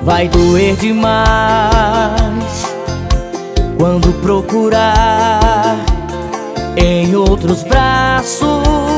Vai doer demais quando procurar em outros braços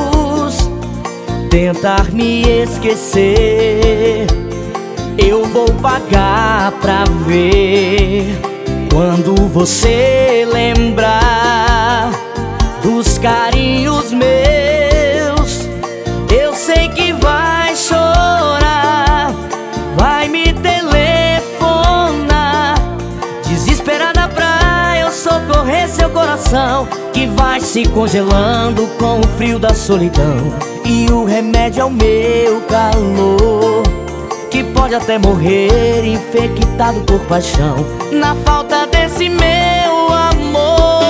tentar me esquecer. Eu vou pagar pra ver quando você lembrar dos carinhos meus. Eu sei que vai chorar, vai me telefonar, desesperada pra eu socorrer seu coração, que vai se congelando com o frio da solidão. E o remédio é o meu calor, que pode até morrer infectado por paixão, na falta desse meu amor.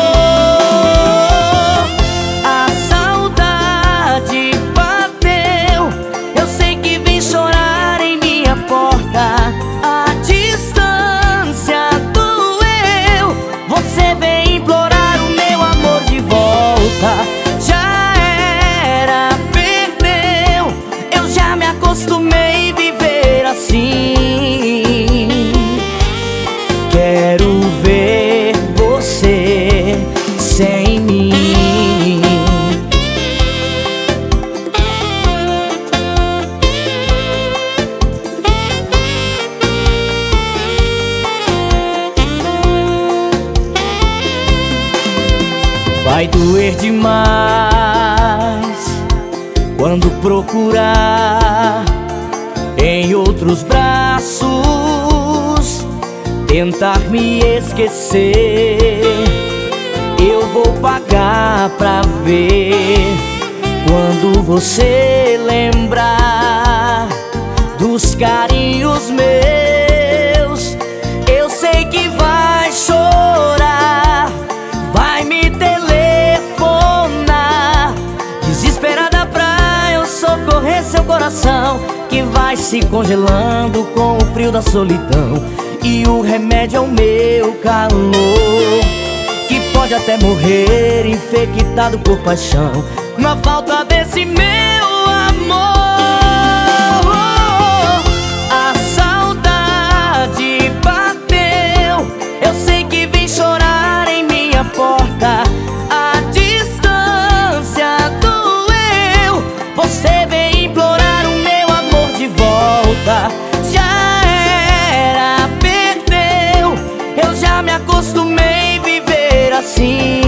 A saudade bateu, eu sei que vem chorar em minha porta. A distância doeu, você vem implorar o meu amor de volta. Já era, perdeu, eu já me acostumei a viver assim. Quero ver você sem mim. Vai doer demais quando procurar em outros braços tentar me esquecer. Eu vou pagar pra ver quando você lembrar dos carinhos meus. Eu sei que vai chorar, vai me telefonar, desesperada pra eu socorrer seu coração, que vai se congelando com o frio da solidão. E o remédio é o meu calor, que pode até morrer infectado por paixão, na falta desse meu amor. A saudade bateu, eu sei que vem chorar em minha porta. A distância doeu, você vem implorar o meu amor de volta. Já era, perdeu, eu já me acostumei a viver assim.